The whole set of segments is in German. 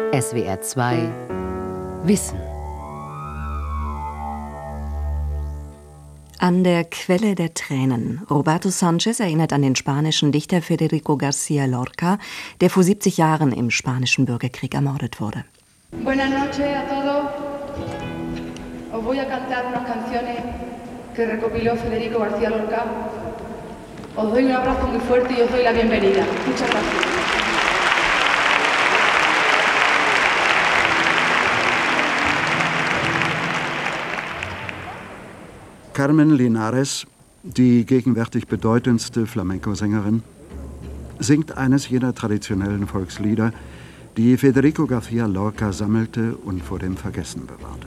SWR 2 Wissen. An der Quelle der Tränen. Roberto Sanchez erinnert an den spanischen Dichter Federico García Lorca, der vor 70 Jahren im spanischen Bürgerkrieg ermordet wurde. Buenas noches a todos. Os voy a cantar unas canciones que recopiló Federico García Lorca. Os doy un abrazo muy fuerte y os doy la bienvenida. Muchas gracias. Carmen Linares, die gegenwärtig bedeutendste Flamenco-Sängerin, singt eines jener traditionellen Volkslieder, die Federico García Lorca sammelte und vor dem Vergessen bewahrte.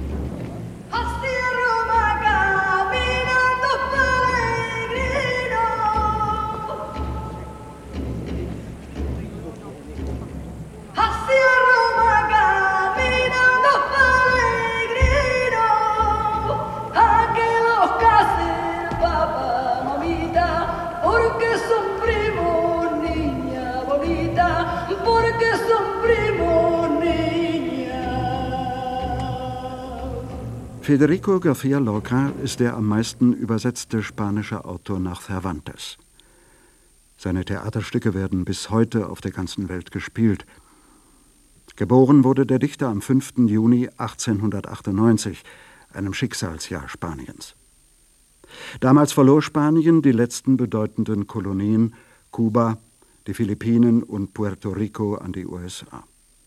Federico García Lorca ist der am meisten übersetzte spanische Autor nach Cervantes. Seine Theaterstücke werden bis heute auf der ganzen Welt gespielt. Geboren wurde der Dichter am 5. Juni 1898, einem Schicksalsjahr Spaniens. Damals verlor Spanien die letzten bedeutenden Kolonien Kuba, die Philippinen und Puerto Rico an die USA.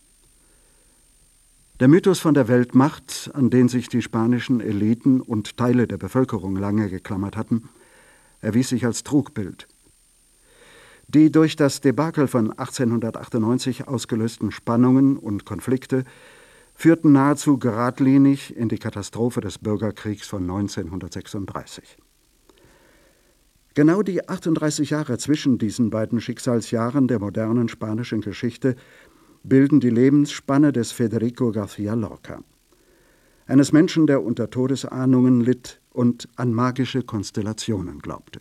Der Mythos von der Weltmacht, an den sich die spanischen Eliten und Teile der Bevölkerung lange geklammert hatten, erwies sich als Trugbild. Die durch das Debakel von 1898 ausgelösten Spannungen und Konflikte führten nahezu geradlinig in die Katastrophe des Bürgerkriegs von 1936. Genau die 38 Jahre zwischen diesen beiden Schicksalsjahren der modernen spanischen Geschichte bilden die Lebensspanne des Federico García Lorca, eines Menschen, der unter Todesahnungen litt und an magische Konstellationen glaubte.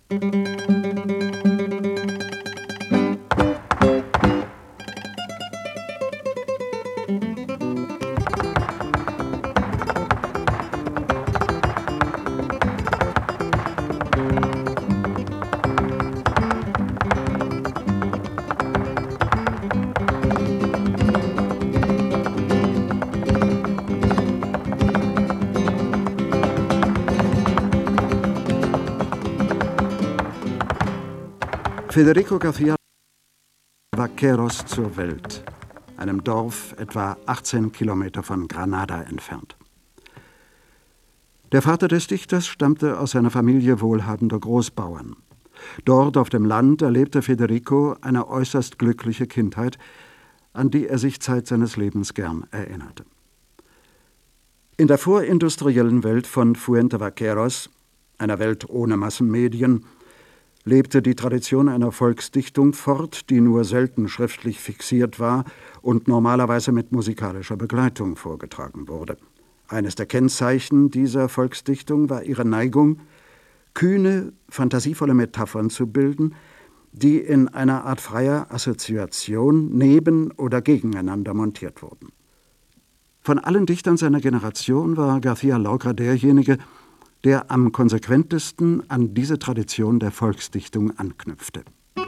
Federico García Vaqueros zur Welt, einem Dorf etwa 18 Kilometer von Granada entfernt. Der Vater des Dichters stammte aus einer Familie wohlhabender Großbauern. Dort auf dem Land erlebte Federico eine äußerst glückliche Kindheit, an die er sich Zeit seines Lebens gern erinnerte. In der vorindustriellen Welt von Fuentevaqueros, einer Welt ohne Massenmedien, lebte die Tradition einer Volksdichtung fort, die nur selten schriftlich fixiert war und normalerweise mit musikalischer Begleitung vorgetragen wurde. Eines der Kennzeichen dieser Volksdichtung war ihre Neigung, kühne, fantasievolle Metaphern zu bilden, die in einer Art freier Assoziation neben oder gegeneinander montiert wurden. Von allen Dichtern seiner Generation war García Lorca derjenige, der am konsequentesten an diese Tradition der Volksdichtung anknüpfte.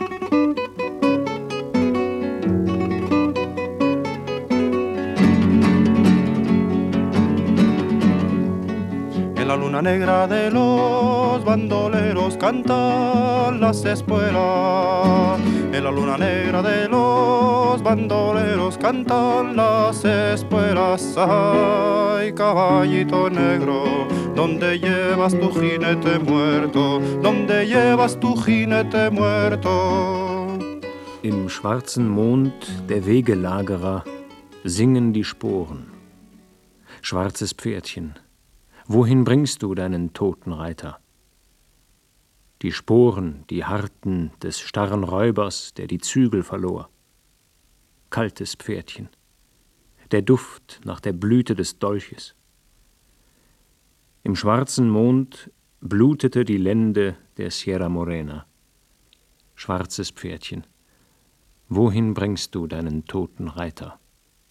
En la luna negra de los bandoleros cantan las espuelas. En la luna negra de los bandoleros cantan las espuelas. Ay, caballito negro, ¿dónde llevas tu jinete muerto? ¿Dónde llevas tu jinete muerto? Im schwarzen Mond der Wegelagerer singen die Sporen. Schwarzes Pferdchen, wohin bringst du deinen toten Reiter? Die Sporen, die harten des starren Räubers, der die Zügel verlor. Kaltes Pferdchen, der Duft nach der Blüte des Dolches. Im schwarzen Mond blutete die Lende der Sierra Morena. Schwarzes Pferdchen, wohin bringst du deinen toten Reiter?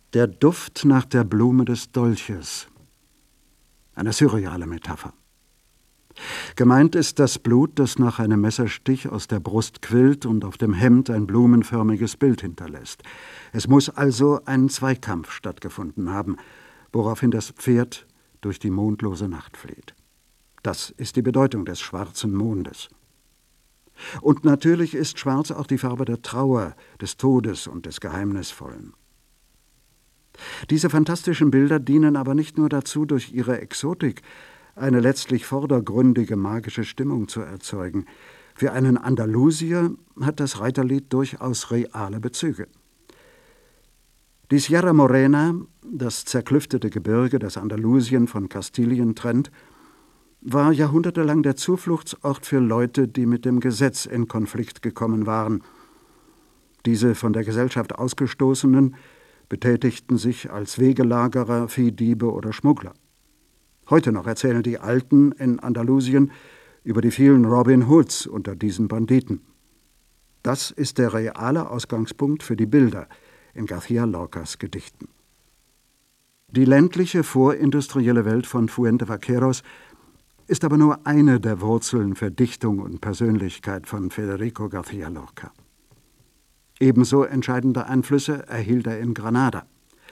Der Duft nach der Blume des Dolches. Eine surreale Metapher. Gemeint ist das Blut, das nach einem Messerstich aus der Brust quillt und auf dem Hemd ein blumenförmiges Bild hinterlässt. Es muss also ein Zweikampf stattgefunden haben, woraufhin das Pferd durch die mondlose Nacht flieht. Das ist die Bedeutung des schwarzen Mondes. Und natürlich ist schwarz auch die Farbe der Trauer, des Todes und des Geheimnisvollen. Diese fantastischen Bilder dienen aber nicht nur dazu, durch ihre Exotik eine letztlich vordergründige magische Stimmung zu erzeugen. Für einen Andalusier hat das Reiterlied durchaus reale Bezüge. Die Sierra Morena, das zerklüftete Gebirge, das Andalusien von Kastilien trennt, war jahrhundertelang der Zufluchtsort für Leute, die mit dem Gesetz in Konflikt gekommen waren. Diese von der Gesellschaft Ausgestoßenen betätigten sich als Wegelagerer, Viehdiebe oder Schmuggler. Heute noch erzählen die Alten in Andalusien über die vielen Robin Hoods unter diesen Banditen. Das ist der reale Ausgangspunkt für die Bilder in García Lorcas Gedichten. Die ländliche vorindustrielle Welt von Fuente Vaqueros ist aber nur eine der Wurzeln für Dichtung und Persönlichkeit von Federico García Lorca. Ebenso entscheidende Einflüsse erhielt er in Granada.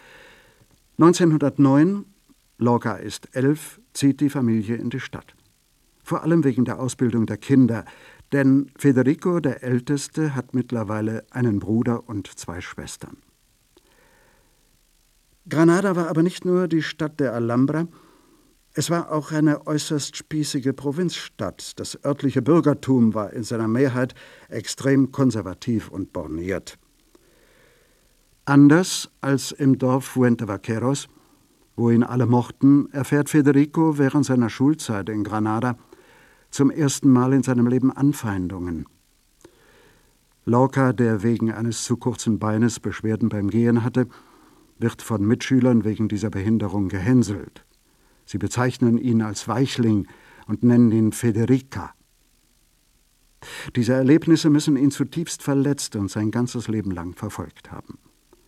1909, Lorca ist 11, zieht die Familie in die Stadt. Vor allem wegen der Ausbildung der Kinder, denn Federico, der Älteste, hat mittlerweile einen Bruder und 2 Schwestern. Granada war aber nicht nur die Stadt der Alhambra, es war auch eine äußerst spießige Provinzstadt. Das örtliche Bürgertum war in seiner Mehrheit extrem konservativ und borniert. Anders als im Dorf Fuente Vaqueros, wo ihn alle mochten, erfährt Federico während seiner Schulzeit in Granada zum ersten Mal in seinem Leben Anfeindungen. Lorca, der wegen eines zu kurzen Beines Beschwerden beim Gehen hatte, wird von Mitschülern wegen dieser Behinderung gehänselt. Sie bezeichnen ihn als Weichling und nennen ihn Federica. Diese Erlebnisse müssen ihn zutiefst verletzt und sein ganzes Leben lang verfolgt haben.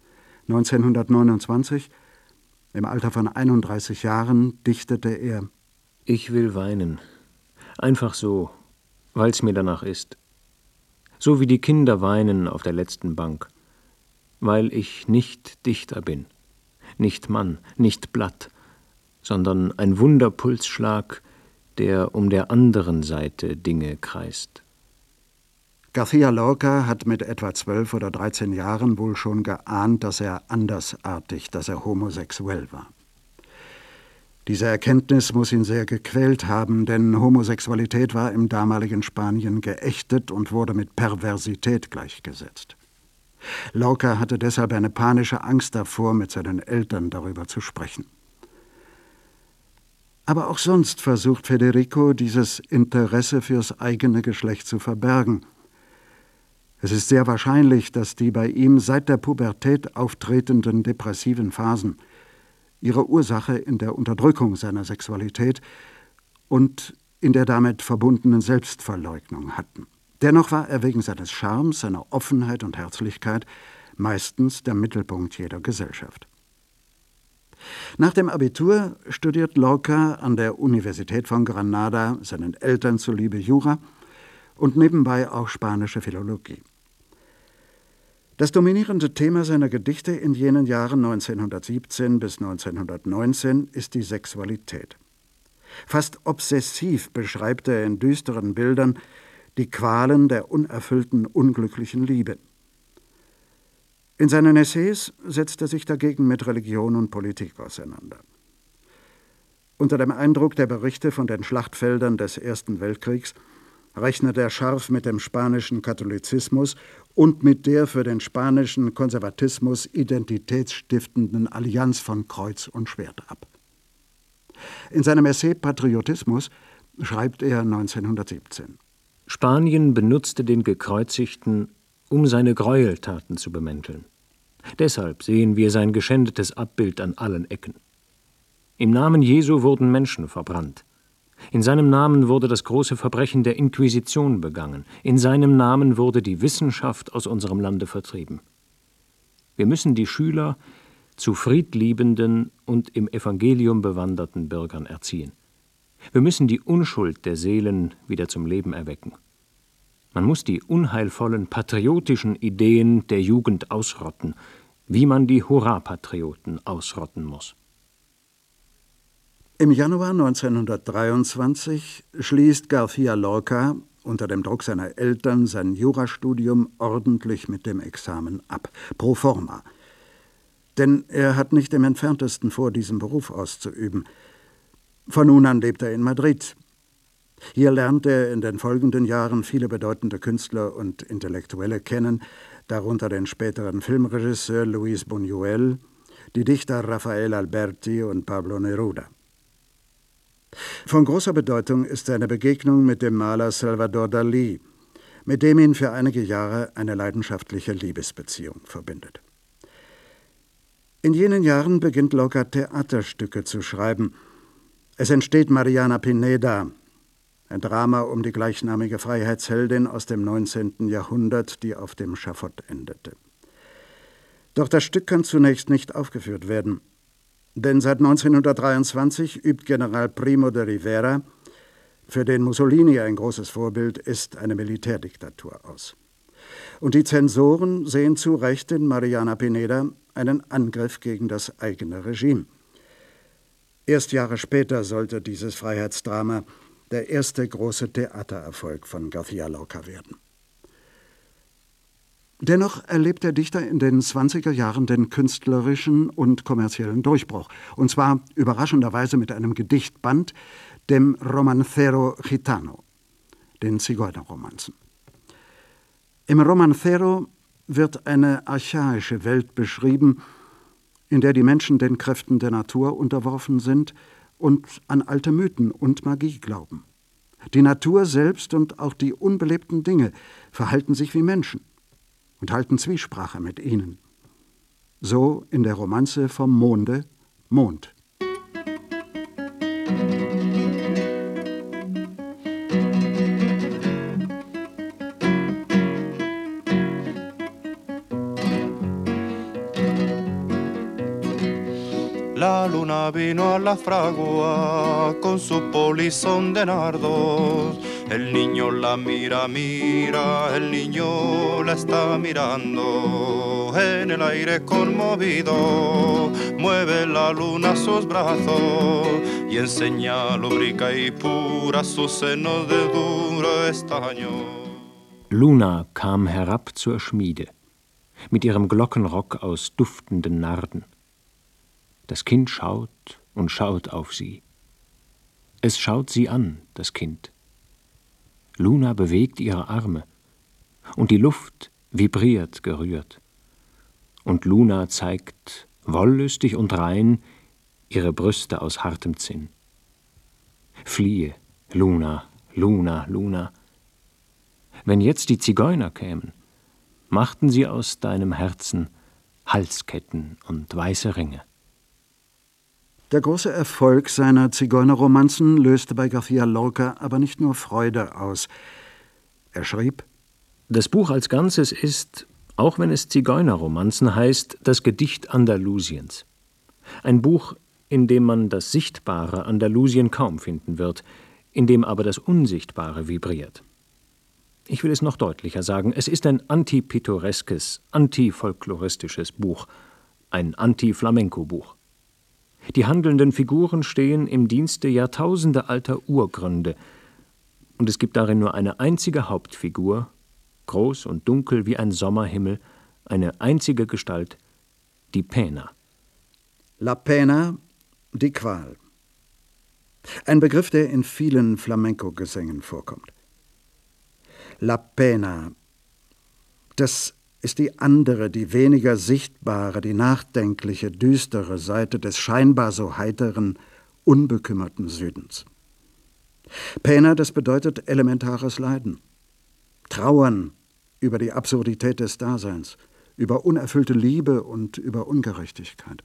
1929, im Alter von 31 Jahren, dichtete er: Ich will weinen, einfach so, weil's mir danach ist. So wie die Kinder weinen auf der letzten Bank, weil ich nicht Dichter bin, nicht Mann, nicht Blatt, sondern ein Wunderpulsschlag, der um der anderen Seite Dinge kreist. García Lorca hat mit etwa 12 oder 13 Jahren wohl schon geahnt, dass er andersartig, dass er homosexuell war. Diese Erkenntnis muss ihn sehr gequält haben, denn Homosexualität war im damaligen Spanien geächtet und wurde mit Perversität gleichgesetzt. Lorca hatte deshalb eine panische Angst davor, mit seinen Eltern darüber zu sprechen. Aber auch sonst versucht Federico, dieses Interesse fürs eigene Geschlecht zu verbergen. Es ist sehr wahrscheinlich, dass die bei ihm seit der Pubertät auftretenden depressiven Phasen ihre Ursache in der Unterdrückung seiner Sexualität und in der damit verbundenen Selbstverleugnung hatten. Dennoch war er wegen seines Charmes, seiner Offenheit und Herzlichkeit meistens der Mittelpunkt jeder Gesellschaft. Nach dem Abitur studiert Lorca an der Universität von Granada, seinen Eltern zuliebe Jura und nebenbei auch spanische Philologie. Das dominierende Thema seiner Gedichte in jenen Jahren 1917 bis 1919 ist die Sexualität. Fast obsessiv beschreibt er in düsteren Bildern die Qualen der unerfüllten, unglücklichen Liebe. In seinen Essays setzt er sich dagegen mit Religion und Politik auseinander. Unter dem Eindruck der Berichte von den Schlachtfeldern des Ersten Weltkriegs rechnet er scharf mit dem spanischen Katholizismus und mit der für den spanischen Konservatismus identitätsstiftenden Allianz von Kreuz und Schwert ab. In seinem Essay Patriotismus schreibt er 1917: Spanien benutzte den Gekreuzigten, um seine Gräueltaten zu bemänteln. Deshalb sehen wir sein geschändetes Abbild an allen Ecken. Im Namen Jesu wurden Menschen verbrannt. In seinem Namen wurde das große Verbrechen der Inquisition begangen. In seinem Namen wurde die Wissenschaft aus unserem Lande vertrieben. Wir müssen die Schüler zu friedliebenden und im Evangelium bewanderten Bürgern erziehen. Wir müssen die Unschuld der Seelen wieder zum Leben erwecken. Man muss die unheilvollen patriotischen Ideen der Jugend ausrotten, wie man die Hurra-Patrioten ausrotten muss. Im Januar 1923 schließt García Lorca unter dem Druck seiner Eltern sein Jurastudium ordentlich mit dem Examen ab, pro forma. Denn er hat nicht im Entferntesten vor, diesen Beruf auszuüben. Von nun an lebt er in Madrid. Hier lernt er in den folgenden Jahren viele bedeutende Künstler und Intellektuelle kennen, darunter den späteren Filmregisseur Luis Buñuel, die Dichter Rafael Alberti und Pablo Neruda. Von großer Bedeutung ist seine Begegnung mit dem Maler Salvador Dalí, mit dem ihn für einige Jahre eine leidenschaftliche Liebesbeziehung verbindet. In jenen Jahren beginnt Lorca Theaterstücke zu schreiben. Es entsteht Mariana Pineda, ein Drama um die gleichnamige Freiheitsheldin aus dem 19. Jahrhundert, die auf dem Schafott endete. Doch das Stück kann zunächst nicht aufgeführt werden, denn seit 1923 übt General Primo de Rivera, für den Mussolini ein großes Vorbild ist, eine Militärdiktatur aus. Und die Zensoren sehen zu Recht in Mariana Pineda einen Angriff gegen das eigene Regime. Erst Jahre später sollte dieses Freiheitsdrama der erste große Theatererfolg von García Lorca werden. Dennoch erlebt der Dichter in den 20er Jahren den künstlerischen und kommerziellen Durchbruch, und zwar überraschenderweise mit einem Gedichtband, dem Romancero Gitano, den Zigeunerromanzen. Im Romancero wird eine archaische Welt beschrieben, in der die Menschen den Kräften der Natur unterworfen sind und an alte Mythen und Magie glauben. Die Natur selbst und auch die unbelebten Dinge verhalten sich wie Menschen und halten Zwiesprache mit ihnen. So in der Romanze vom Monde, Mond. La luna vino a la fragua con su polizón de nardos. El niño la mira, mira, el niño la está mirando. En el aire conmovido mueve la luna sus brazos y enseña lúbrica y pura sus senos de duro estaño. Luna kam herab zur Schmiede mit ihrem Glockenrock aus duftenden Narden. Das Kind schaut und schaut auf sie. Es schaut sie an, das Kind. Luna bewegt ihre Arme, und die Luft vibriert gerührt. Und Luna zeigt, wollüstig und rein, ihre Brüste aus hartem Zinn. Fliehe, Luna, Luna, Luna. Wenn jetzt die Zigeuner kämen, machten sie aus deinem Herzen Halsketten und weiße Ringe. Der große Erfolg seiner Zigeunerromanzen löste bei García Lorca aber nicht nur Freude aus. Er schrieb: Das Buch als Ganzes ist, auch wenn es Zigeunerromanzen heißt, das Gedicht Andalusiens. Ein Buch, in dem man das Sichtbare Andalusien kaum finden wird, in dem aber das Unsichtbare vibriert. Ich will es noch deutlicher sagen, es ist ein antipittoreskes, antifolkloristisches Buch, ein Anti-Flamenco-Buch. Die handelnden Figuren stehen im Dienste jahrtausendealter Urgründe, und es gibt darin nur eine einzige Hauptfigur, groß und dunkel wie ein Sommerhimmel, eine einzige Gestalt, die Pena. La Pena, die Qual. Ein Begriff, der in vielen Flamenco-Gesängen vorkommt. La Pena, das ist die andere, die weniger sichtbare, die nachdenkliche, düstere Seite des scheinbar so heiteren, unbekümmerten Südens. Pena, das bedeutet elementares Leiden. Trauern über die Absurdität des Daseins, über unerfüllte Liebe und über Ungerechtigkeit.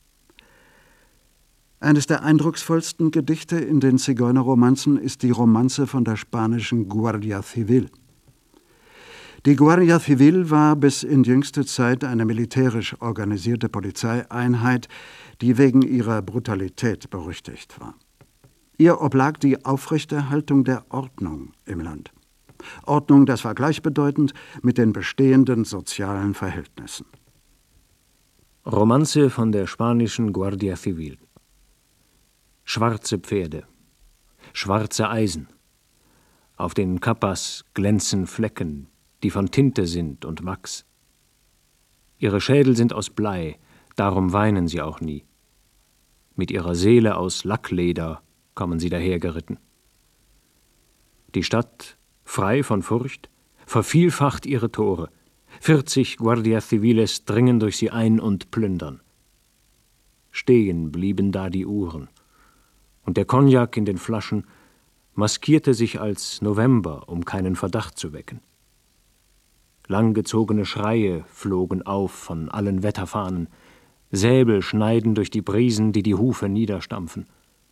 Eines der eindrucksvollsten Gedichte in den Zigeunerromanzen ist die Romanze von der spanischen Guardia Civil. Die Guardia Civil war bis in jüngste Zeit eine militärisch organisierte Polizeieinheit, die wegen ihrer Brutalität berüchtigt war. Ihr oblag die Aufrechterhaltung der Ordnung im Land. Ordnung, das war gleichbedeutend mit den bestehenden sozialen Verhältnissen. Romanze von der spanischen Guardia Civil. Schwarze Pferde, schwarze Eisen. Auf den Kappas glänzen Flecken, die von Tinte sind und Wachs. Ihre Schädel sind aus Blei, darum weinen sie auch nie. Mit ihrer Seele aus Lackleder kommen sie dahergeritten. Die Stadt, frei von Furcht, vervielfacht ihre Tore. 40 Guardia Civiles dringen durch sie ein und plündern. Stehen blieben da die Uhren. Und der Cognac in den Flaschen maskierte sich als November, um keinen Verdacht zu wecken. Langgezogene Schreie flogen auf von allen Wetterfahnen. Säbel schneiden durch die Brisen, die die Hufe niederstampfen.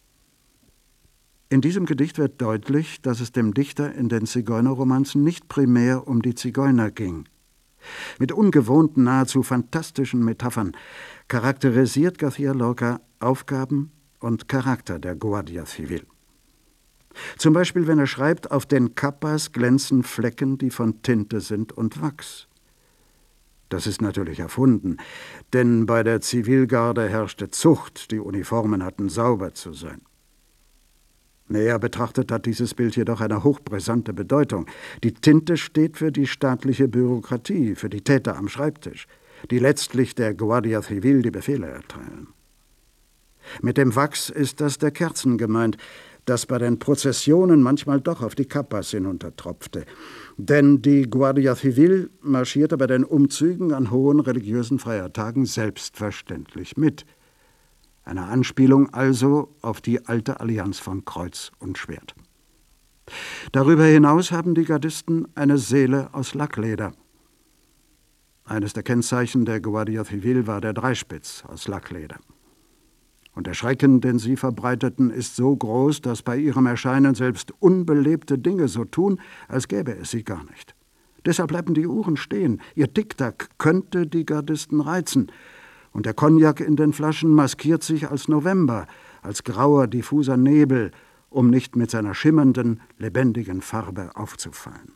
In diesem Gedicht wird deutlich, dass es dem Dichter in den Zigeunerromanzen nicht primär um die Zigeuner ging. Mit ungewohnten, nahezu fantastischen Metaphern charakterisiert García Lorca Aufgaben und Charakter der Guardia Civil. Zum Beispiel, wenn er schreibt, auf den Kappas glänzen Flecken, die von Tinte sind und Wachs. Das ist natürlich erfunden, denn bei der Zivilgarde herrschte Zucht, die Uniformen hatten sauber zu sein. Näher betrachtet hat dieses Bild jedoch eine hochbrisante Bedeutung. Die Tinte steht für die staatliche Bürokratie, für die Täter am Schreibtisch, die letztlich der Guardia Civil die Befehle erteilen. Mit dem Wachs ist das der Kerzen gemeint, das bei den Prozessionen manchmal doch auf die Kappas hinuntertropfte. Denn die Guardia Civil marschierte bei den Umzügen an hohen religiösen Feiertagen selbstverständlich mit. Eine Anspielung also auf die alte Allianz von Kreuz und Schwert. Darüber hinaus haben die Gardisten eine Seele aus Lackleder. Eines der Kennzeichen der Guardia Civil war der Dreispitz aus Lackleder. Und der Schrecken, den sie verbreiteten, ist so groß, dass bei ihrem Erscheinen selbst unbelebte Dinge so tun, als gäbe es sie gar nicht. Deshalb bleiben die Uhren stehen. Ihr Tick-Tack könnte die Gardisten reizen. Und der Cognac in den Flaschen maskiert sich als November, als grauer, diffuser Nebel, um nicht mit seiner schimmernden, lebendigen Farbe aufzufallen.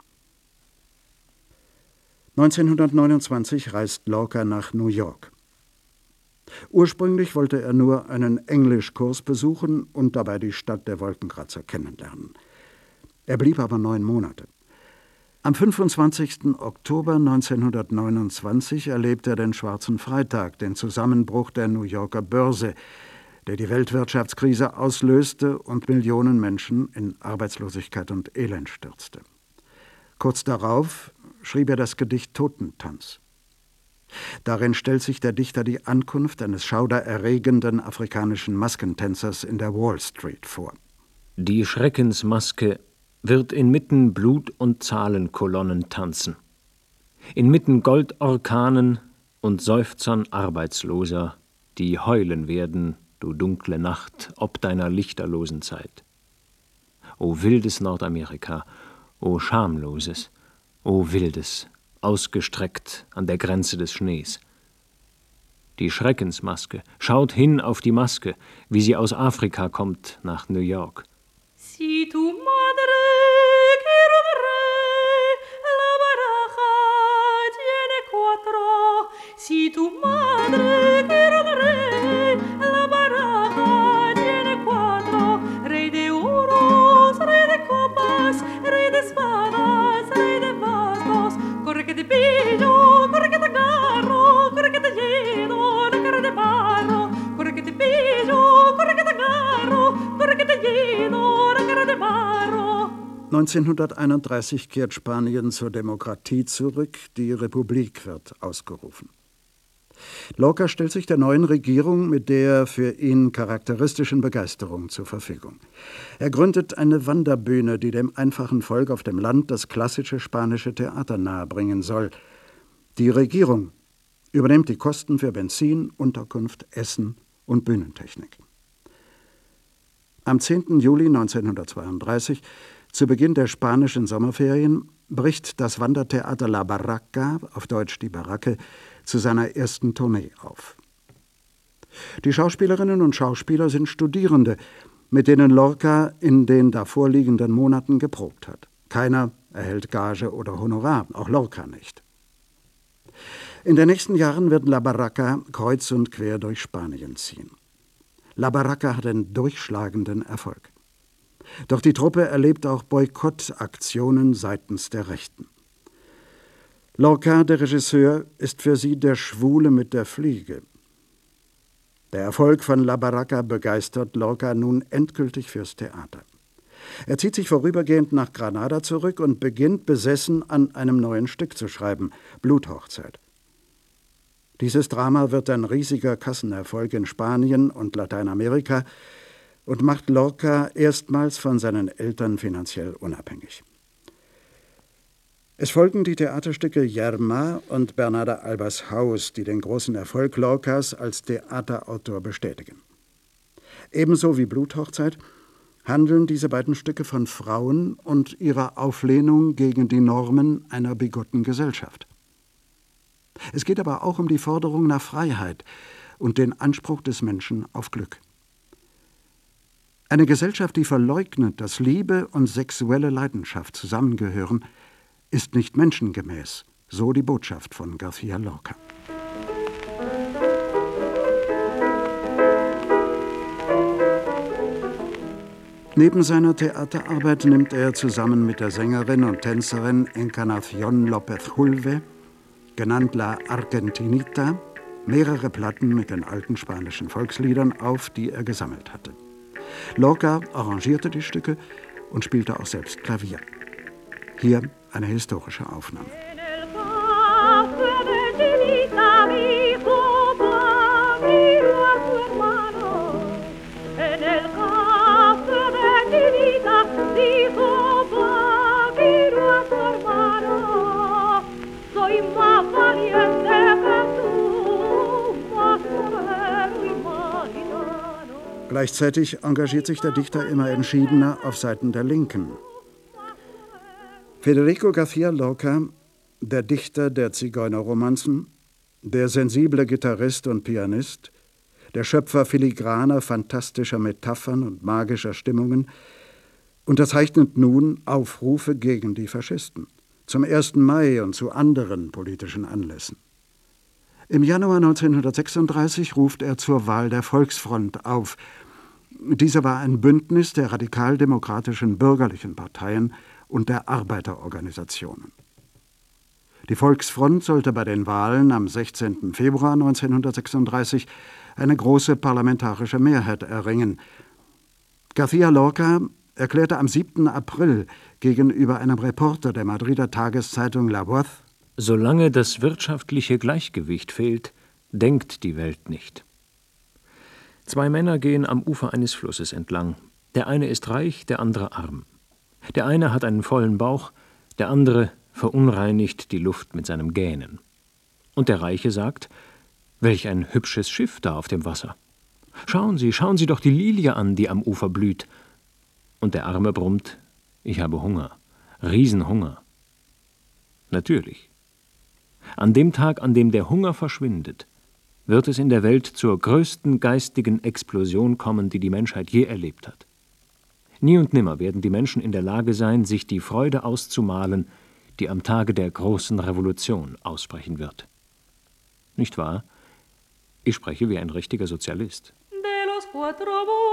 1929 reist Lorca nach New York. Ursprünglich wollte er nur einen Englischkurs besuchen und dabei die Stadt der Wolkenkratzer kennenlernen. Er blieb aber 9 Monate. Am 25. Oktober 1929 erlebt er den Schwarzen Freitag, den Zusammenbruch der New Yorker Börse, der die Weltwirtschaftskrise auslöste und Millionen Menschen in Arbeitslosigkeit und Elend stürzte. Kurz darauf schrieb er das Gedicht Totentanz. Darin stellt sich der Dichter die Ankunft eines schaudererregenden afrikanischen Maskentänzers in der Wall Street vor. Die Schreckensmaske wird inmitten Blut- und Zahlenkolonnen tanzen, inmitten Goldorkanen und Seufzern Arbeitsloser, die heulen werden, du dunkle Nacht, ob deiner lichterlosen Zeit. O wildes Nordamerika, o schamloses, o wildes, ausgestreckt an der Grenze des Schnees. Die Schreckensmaske schaut hin auf die Maske, wie sie aus Afrika kommt nach New York. Si tu madre quiero re, la baraja tiene 4. Si tu madre quiero re, la baraja tiene 4. Rey de oros, rey de copas, rey de espadas, rey de bastos. Corre que te pillo, corre que te agarro, corre que te lleno la cara de barro. Corre que te pillo, corre que te agarro, corre que te lleno. 1931 kehrt Spanien zur Demokratie zurück, die Republik wird ausgerufen. Lorca stellt sich der neuen Regierung mit der für ihn charakteristischen Begeisterung zur Verfügung. Er gründet eine Wanderbühne, die dem einfachen Volk auf dem Land das klassische spanische Theater nahebringen soll. Die Regierung übernimmt die Kosten für Benzin, Unterkunft, Essen und Bühnentechnik. Am 10. Juli 1932, zu Beginn der spanischen Sommerferien, bricht das Wandertheater La Barraca, auf Deutsch die Baracke, zu seiner ersten Tournee auf. Die Schauspielerinnen und Schauspieler sind Studierende, mit denen Lorca in den davorliegenden Monaten geprobt hat. Keiner erhält Gage oder Honorar, auch Lorca nicht. In den nächsten Jahren wird La Barraca kreuz und quer durch Spanien ziehen. La Barraca hat einen durchschlagenden Erfolg. Doch die Truppe erlebt auch Boykottaktionen seitens der Rechten. Lorca, der Regisseur, ist für sie der Schwule mit der Fliege. Der Erfolg von La Barraca begeistert Lorca nun endgültig fürs Theater. Er zieht sich vorübergehend nach Granada zurück und beginnt besessen an einem neuen Stück zu schreiben, Bluthochzeit. Dieses Drama wird ein riesiger Kassenerfolg in Spanien und Lateinamerika und macht Lorca erstmals von seinen Eltern finanziell unabhängig. Es folgen die Theaterstücke Yerma und Bernarda Albas Haus, die den großen Erfolg Lorcas als Theaterautor bestätigen. Ebenso wie Bluthochzeit handeln diese beiden Stücke von Frauen und ihrer Auflehnung gegen die Normen einer bigotten Gesellschaft. Es geht aber auch um die Forderung nach Freiheit und den Anspruch des Menschen auf Glück. Eine Gesellschaft, die verleugnet, dass Liebe und sexuelle Leidenschaft zusammengehören, ist nicht menschengemäß, so die Botschaft von García Lorca. Neben seiner Theaterarbeit nimmt er zusammen mit der Sängerin und Tänzerin Encarnación López Julve, genannt La Argentinita, mehrere Platten mit den alten spanischen Volksliedern auf, die er gesammelt hatte. Lorca arrangierte die Stücke und spielte auch selbst Klavier. Hier eine historische Aufnahme. Gleichzeitig engagiert sich der Dichter immer entschiedener auf Seiten der Linken. Federico García Lorca, der Dichter der Zigeunerromanzen, der sensible Gitarrist und Pianist, der Schöpfer filigraner, fantastischer Metaphern und magischer Stimmungen, unterzeichnet nun Aufrufe gegen die Faschisten, zum 1. Mai und zu anderen politischen Anlässen. Im Januar 1936 ruft er zur Wahl der Volksfront auf. Diese war ein Bündnis der radikaldemokratischen bürgerlichen Parteien und der Arbeiterorganisationen. Die Volksfront sollte bei den Wahlen am 16. Februar 1936 eine große parlamentarische Mehrheit erringen. García Lorca erklärte am 7. April gegenüber einem Reporter der Madrider Tageszeitung La Voz: Solange das wirtschaftliche Gleichgewicht fehlt, denkt die Welt nicht. 2 Männer gehen am Ufer eines Flusses entlang. Der eine ist reich, der andere arm. Der eine hat einen vollen Bauch, der andere verunreinigt die Luft mit seinem Gähnen. Und der Reiche sagt: Welch ein hübsches Schiff da auf dem Wasser. Schauen Sie doch die Lilie an, die am Ufer blüht. Und der Arme brummt: Ich habe Hunger, Riesenhunger. Natürlich. An dem Tag, an dem der Hunger verschwindet, wird es in der Welt zur größten geistigen Explosion kommen, die die Menschheit je erlebt hat. Nie und nimmer werden die Menschen in der Lage sein, sich die Freude auszumalen, die am Tage der großen Revolution ausbrechen wird. Nicht wahr? Ich spreche wie ein richtiger Sozialist. De los cuatro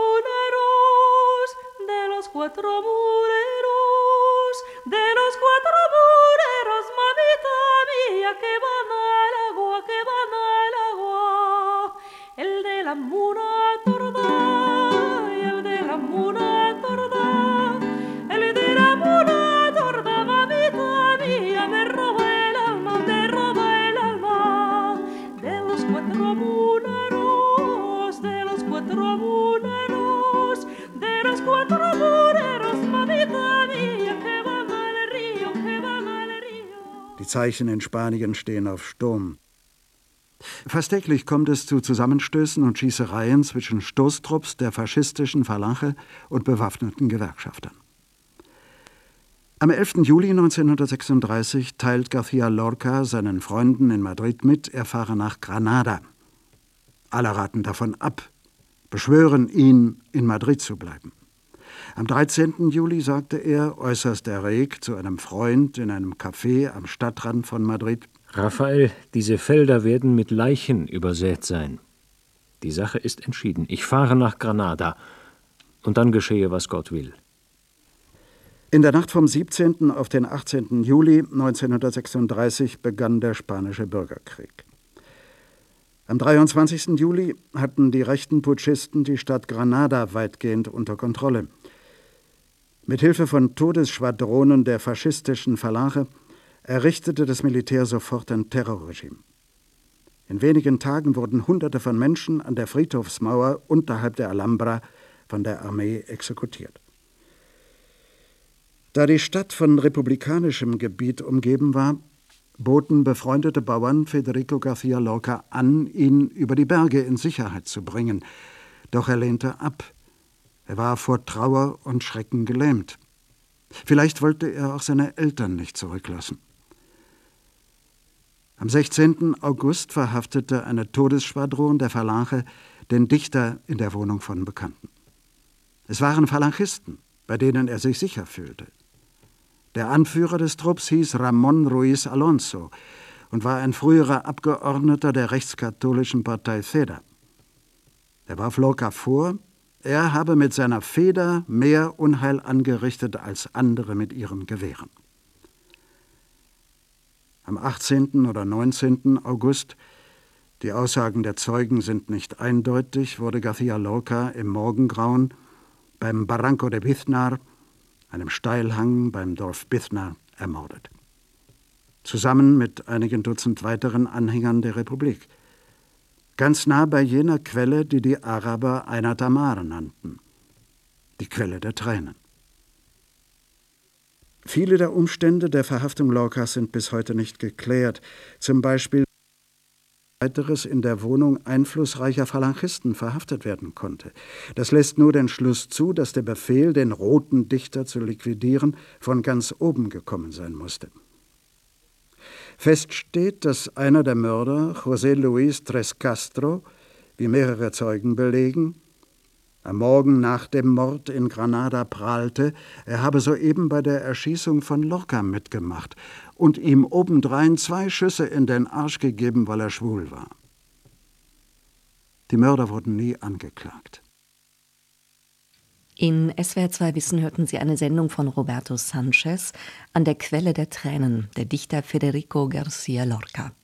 buleros, de los cuatro buleros, de los cuatro buleros, mamita mía, que van al agua, que van al agua. El de la mula torda y el de la mula torda, el de la mula torda, mamita mía, me roba el alma, me roba el alma. De los cuatro buleros, de los cuatro buleros, de los cuatro buleros, mamita mía, que van al río, que van al río. Die Zeichen in Spanien stehen auf Sturm. Fast täglich kommt es zu Zusammenstößen und Schießereien zwischen Stoßtrupps der faschistischen Phalange und bewaffneten Gewerkschaftern. Am 11. Juli 1936 teilt García Lorca seinen Freunden in Madrid mit, er fahre nach Granada. Alle raten davon ab, beschwören ihn, in Madrid zu bleiben. Am 13. Juli sagte er, äußerst erregt, zu einem Freund in einem Café am Stadtrand von Madrid: Raphael, diese Felder werden mit Leichen übersät sein. Die Sache ist entschieden. Ich fahre nach Granada und dann geschehe, was Gott will. In der Nacht vom 17. auf den 18. Juli 1936 begann der spanische Bürgerkrieg. Am 23. Juli hatten die rechten Putschisten die Stadt Granada weitgehend unter Kontrolle. Mit Hilfe von Todesschwadronen der faschistischen Falange errichtete das Militär sofort ein Terrorregime. In wenigen Tagen wurden Hunderte von Menschen an der Friedhofsmauer unterhalb der Alhambra von der Armee exekutiert. Da die Stadt von republikanischem Gebiet umgeben war, boten befreundete Bauern Federico García Lorca an, ihn über die Berge in Sicherheit zu bringen. Doch er lehnte ab. Er war vor Trauer und Schrecken gelähmt. Vielleicht wollte er auch seine Eltern nicht zurücklassen. Am 16. August verhaftete eine Todesschwadron der Falange den Dichter in der Wohnung von Bekannten. Es waren Falangisten, bei denen er sich sicher fühlte. Der Anführer des Trupps hieß Ramón Ruiz Alonso und war ein früherer Abgeordneter der rechtskatholischen Partei CEDA. Er warf Lorca vor, er habe mit seiner Feder mehr Unheil angerichtet als andere mit ihren Gewehren. Am 18. oder 19. August, die Aussagen der Zeugen sind nicht eindeutig, wurde García Lorca im Morgengrauen beim Barranco de Biznar, einem Steilhang beim Dorf Biznar, ermordet. Zusammen mit einigen Dutzend weiteren Anhängern der Republik. Ganz nah bei jener Quelle, die die Araber Ain Tamar nannten. Die Quelle der Tränen. Viele der Umstände der Verhaftung Lorcas sind bis heute nicht geklärt. Zum Beispiel weiteres in der Wohnung einflussreicher Falangisten verhaftet werden konnte. Das lässt nur den Schluss zu, dass der Befehl, den roten Dichter zu liquidieren, von ganz oben gekommen sein musste. Fest steht, dass einer der Mörder, José Luis Tres Castro, wie mehrere Zeugen belegen, am Morgen nach dem Mord in Granada prahlte, er habe soeben bei der Erschießung von Lorca mitgemacht und ihm obendrein 2 Schüsse in den Arsch gegeben, weil er schwul war. Die Mörder wurden nie angeklagt. In SWR 2 Wissen hörten Sie eine Sendung von Roberto Sanchez, An der Quelle der Tränen, der Dichter Federico García Lorca.